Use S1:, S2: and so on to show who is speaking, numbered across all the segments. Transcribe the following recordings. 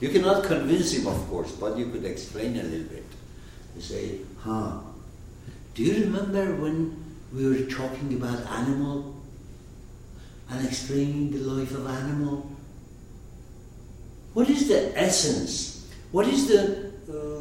S1: You cannot convince him, of course, but you could explain a little bit. You say, do you remember when we were talking about animal and explaining the life of animal? What is the essence? What is the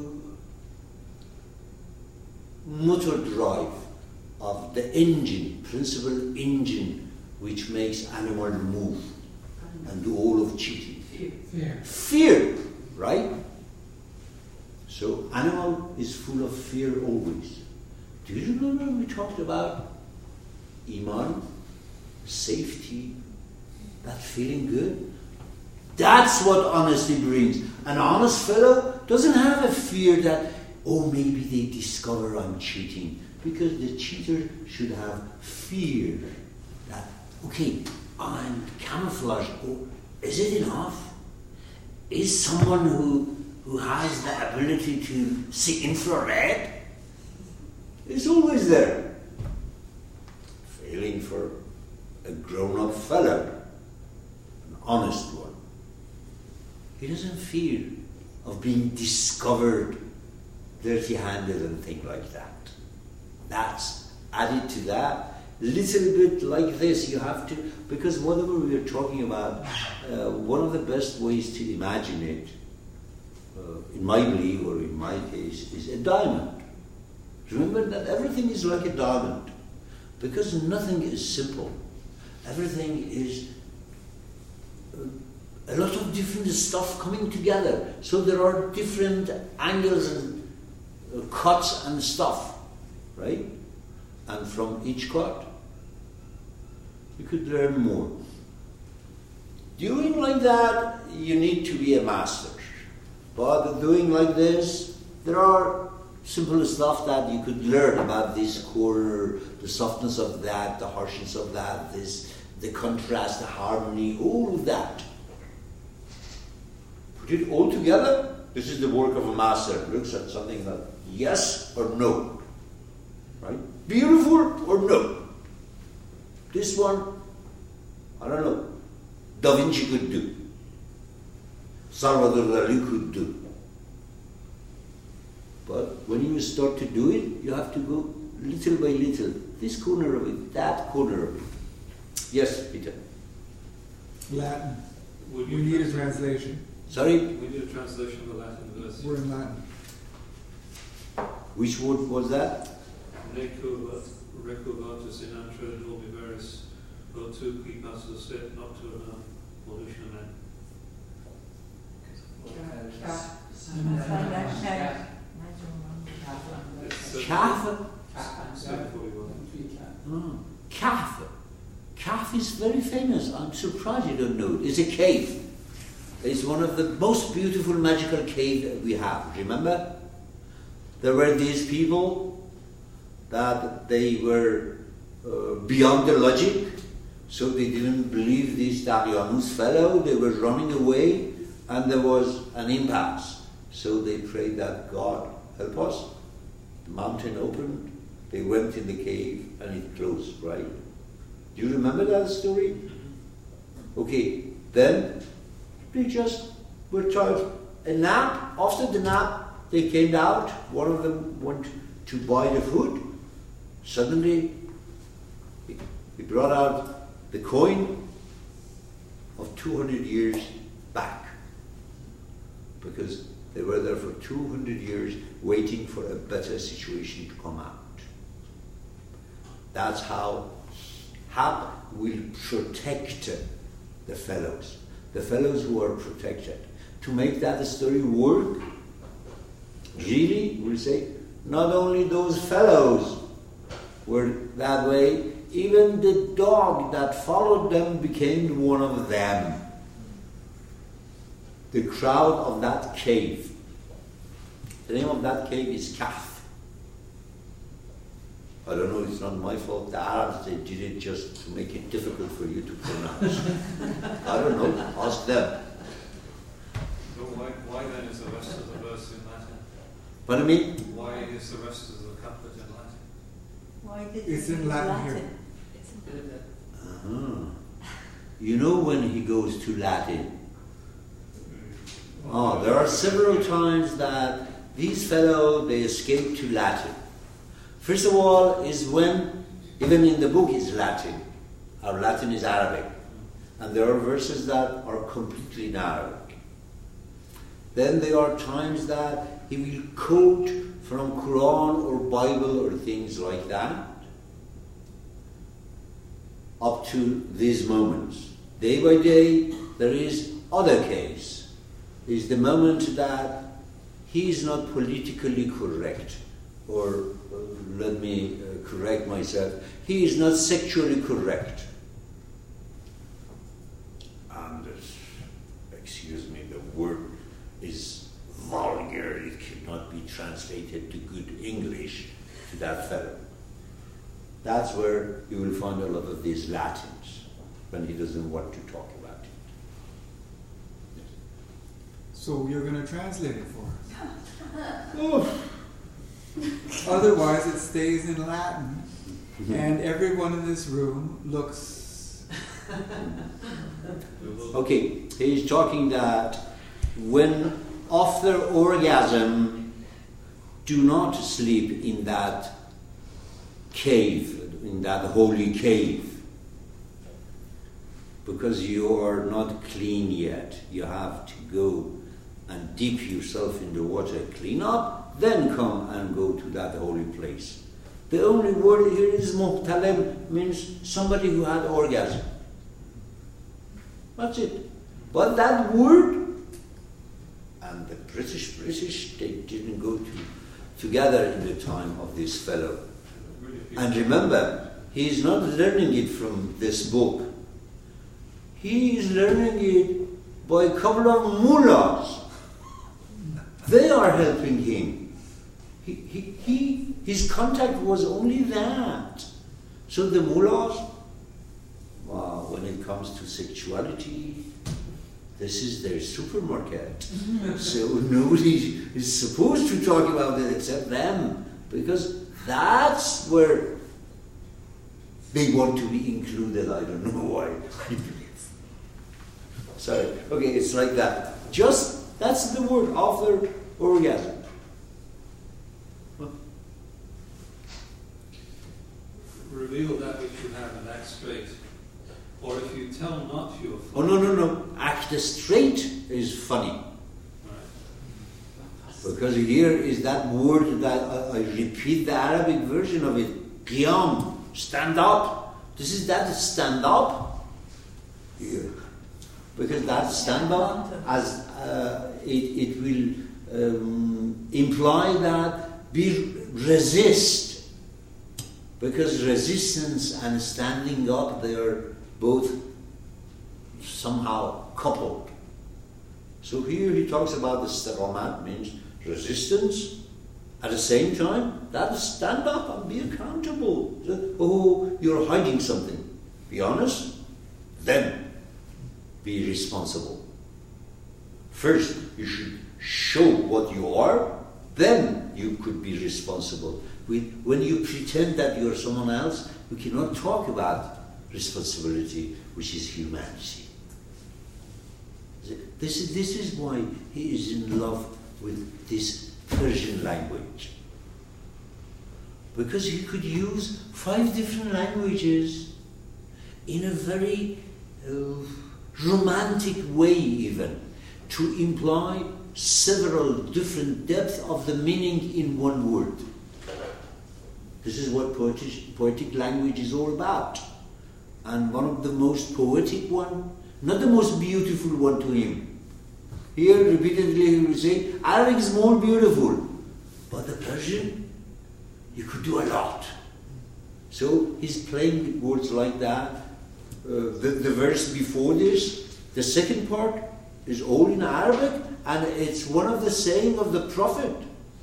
S1: motor drive of the engine, principal engine, which makes animal move and do all of cheating? Fear, right? So animal is full of fear always. Do you remember we talked about Iman, safety, that feeling good? That's what honesty brings. An honest fellow doesn't have a fear that, maybe they discover I'm cheating. Because the cheater should have fear that, I'm camouflaged. Is it enough? Is someone who has the ability to see infrared? It's always there. Failing for a grown-up fellow, an honest one. He doesn't fear of being discovered dirty-handed and things like that. That's added to that. Little bit like this, you have to, because whatever we are talking about, one of the best ways to imagine it, in my belief or in my case, is a diamond. Remember that everything is like a diamond, because nothing is simple. Everything is a lot of different stuff coming together. So there are different angles and cuts and stuff, right? And from each cut, you could learn more. Doing like that, you need to be a master. But doing like this, there are simple stuff that you could learn about this corner, the softness of that, the harshness of that, the contrast, the harmony, all of that. Put it all together. This is the work of a master. Looks at something like yes or no. Right? Beautiful or no? This one, I don't know, Da Vinci could do. Salvador Dali could do. But when you start to do it, you have to go little by little. This corner of it, that corner of it. Yes, Peter.
S2: Latin. We need a translation.
S1: Sorry?
S3: We need a translation of the Latin verse.
S2: We're in Latin.
S1: Which word was that?
S3: Recovatus in antra normiveris, tu qui passus et nocturna volutionem.
S1: Kaf. Kaf is very famous. I'm surprised you don't know it. It's a cave. It's one of the most beautiful magical caves that we have. Remember? There were these people that they were beyond their logic, so they didn't believe this Darianus fellow. They were running away, and there was an impasse. So they prayed that God help us. The mountain opened, they went in the cave, and it closed, right? Do you remember that story? Okay, then they just were tired. A nap, after the nap, they came out. One of them went to buy the food. Suddenly, he brought out the coin of 200 years back, because they were there for 200 years waiting for a better situation to come out. That's how Hab will protect the fellows who are protected. To make that story work, really, we'll say, not only those fellows were that way, even the dog that followed them became one of them. The crowd of that cave. The name of that cave is Kaf. I don't know, it's not my fault. The Arabs, they did it just to make it difficult for you to pronounce. I don't know, ask them.
S3: So why then is the rest of the verse in Latin?
S1: Pardon me?
S3: Why is the rest of the couplet in Latin?
S4: Why did
S2: It's in Latin here.
S4: It's in Latin.
S1: You know when he goes to Latin, There are several times that these fellows, they escape to Latin. First of all is when, even in the book is Latin. Our Latin is Arabic. And there are verses that are completely in Arabic. Then there are times that he will quote from Quran or Bible or things like that. Up to these moments. Day by day, there is other case. Is the moment that he is not politically correct, or let me correct myself, he is not sexually correct. And excuse me, the word is vulgar, it cannot be translated to good English to that fellow. That's where you will find a lot of these Latins, when he doesn't want to talk about it. Yes.
S2: So you're going to translate it for us? Oh. Otherwise it stays in Latin, and everyone in this room looks...
S1: Okay, he's talking that when after orgasm, do not sleep in that cave, in that holy cave, because you are not clean yet. You have to go and dip yourself in the water, clean up, then come and go to that holy place. The only word here is muhtalim, means somebody who had orgasm. That's it. But that word, and the British, they didn't go together in the time of this fellow. And remember, he is not learning it from this book. He is learning it by a couple of mullahs. They are helping him. His contact was only that. So the mullahs, wow, when it comes to sexuality, this is their supermarket. So nobody is supposed to talk about it except them, because that's where they want to be included. I don't know why. Sorry. Okay, it's like that. Just, that's the word, after orgasm.
S3: Reveal that which you have and act straight. Or if you tell not your fault.
S1: Oh, no. Act straight is funny. Right. Because here is that word that I repeat the Arabic version of it. Qiyam, stand up. This is that stand up. Yeah. Because that stand up, as it will imply that resist. Because resistance and standing up, they are both somehow coupled. So here he talks about the istiqamat, means resistance. At the same time, that is stand up and be accountable. So, you're hiding something. Be honest, then be responsible. First, you should show what you are, then you could be responsible. When you pretend that you're someone else, we cannot talk about responsibility, which is humanity. This is why he is in love with this Persian language. Because he could use 5 different languages in a very romantic way even, to imply several different depths of the meaning in one word. This is what poetic language is all about. And one of the most poetic one, not the most beautiful one to him. Here repeatedly he will say, Arabic is more beautiful. But the Persian, you could do a lot. So he's playing with words like that. The verse before this, the second part, is all in Arabic, and it's one of the saying of the Prophet.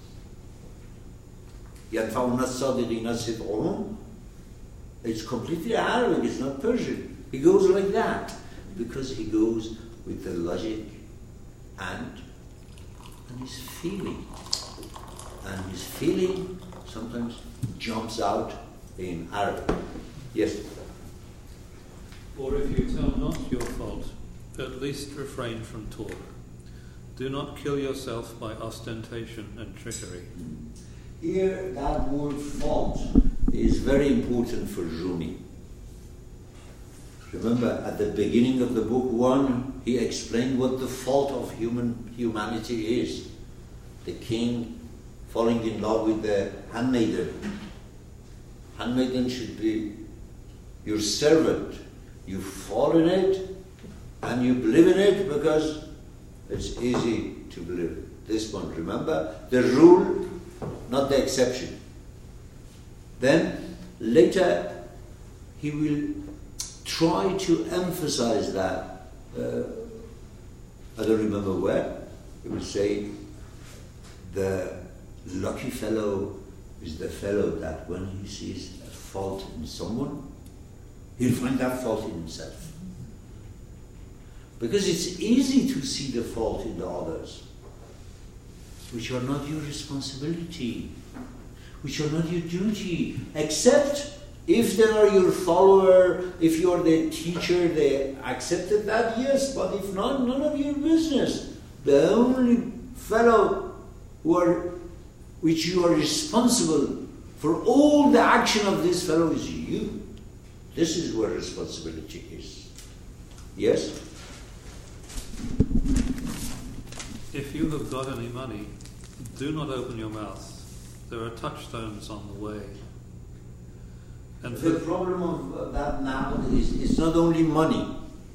S1: It's completely Arabic, it's not Persian. He goes like that, because he goes with the logic and his feeling. And his feeling sometimes jumps out in Arabic. Yes?
S3: Or if you tell not your fault, at least refrain from talk. Do not kill yourself by ostentation and trickery.
S1: Here, that word fault is very important for Rumi. Remember, at the beginning of the book 1, he explained what the fault of humanity is. The king falling in love with the handmaiden. Handmaiden should be your servant. You fall in it and you believe in it because it's easy to believe it. This one, remember? The rule, not the exception. Then, later, he will try to emphasize that. I don't remember where. He will say, the lucky fellow is the fellow that when he sees a fault in someone, he'll find that fault in himself. Because it's easy to see the fault in the others, which are not your responsibility, which are not your duty, except if they are your follower, if you are the teacher, they accepted that, yes, but if not, none of your business. The only fellow which you are responsible for all the action of this fellow is you. This is where responsibility is. Yes?
S3: If you have got any money, do not open your mouth. There are touchstones on the way. And
S1: the problem of that now is it's not only money.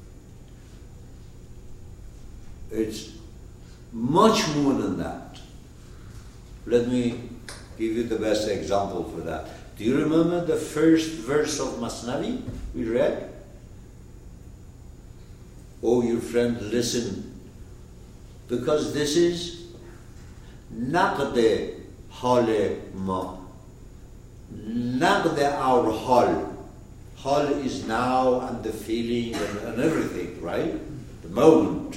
S1: It's much more than that. Let me give you the best example for that. Do you remember the first verse of Masnavi we read? Oh, your friend, listen. Because this is naqd hal ma. Naqd our hal. Hal is now and the feeling and everything, right? The moment.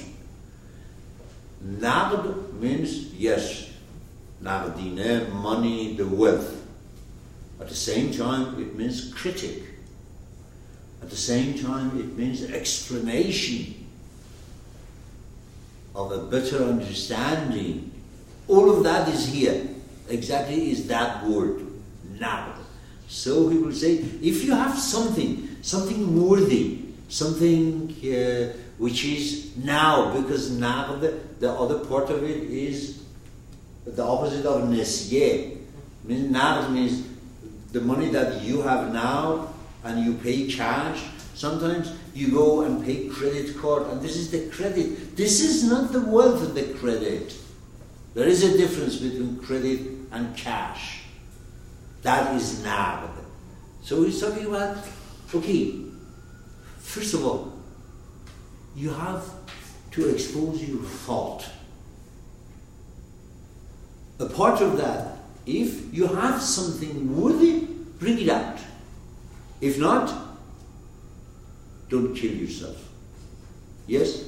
S1: Naqd means yes. Naqdine, money, the wealth. At the same time, it means critic. At the same time, it means explanation of a better understanding. All of that is here. Exactly is that word, naqd. So he will say, if you have something worthy, something which is now, because naqd, the other part of it is the opposite of nesye. Naqd means the money that you have now and you pay cash. Sometimes you go and pay credit card, and this is the credit. This is not the wealth of the credit. There is a difference between credit and cash. That is naqd. So he's talking about, okay, first of all, you have to expose your fault. A part of that, if you have something worthy, bring it out. If not, don't kill yourself. Yes?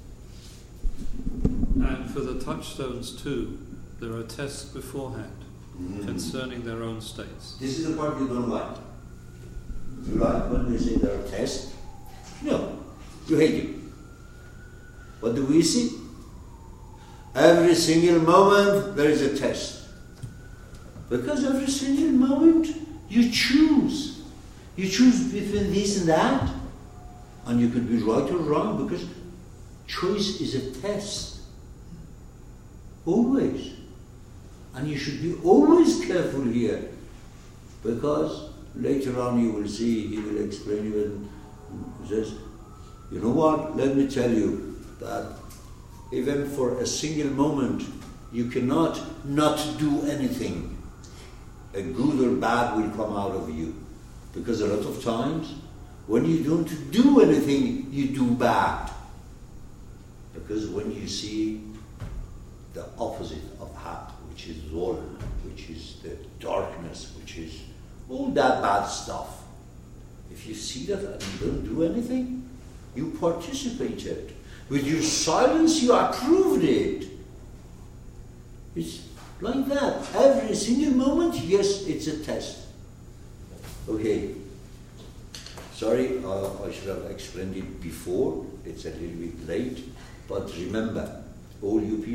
S3: And for the touchstones too, there are tests beforehand concerning their own states.
S1: This is the part you don't like. You like when they say there are tests? No, you hate it. What do we see? Every single moment there is a test. Because every single moment you choose. You choose between this and that, and you could be right or wrong, because choice is a test. Always. And you should be always careful here, because later on you will see, he will explain you and says, you know what, let me tell you that even for a single moment you cannot not do anything. A good or bad will come out of you. Because a lot of times, when you don't do anything, you do bad. Because when you see the opposite of haq, which is zulm, which is the darkness, which is all that bad stuff, if you see that and you don't do anything, you participated. With your silence, you approved it. It's like that. Every single moment, yes, it's a test. Okay. Sorry, I should have explained it before. It's a little bit late. But remember, all you people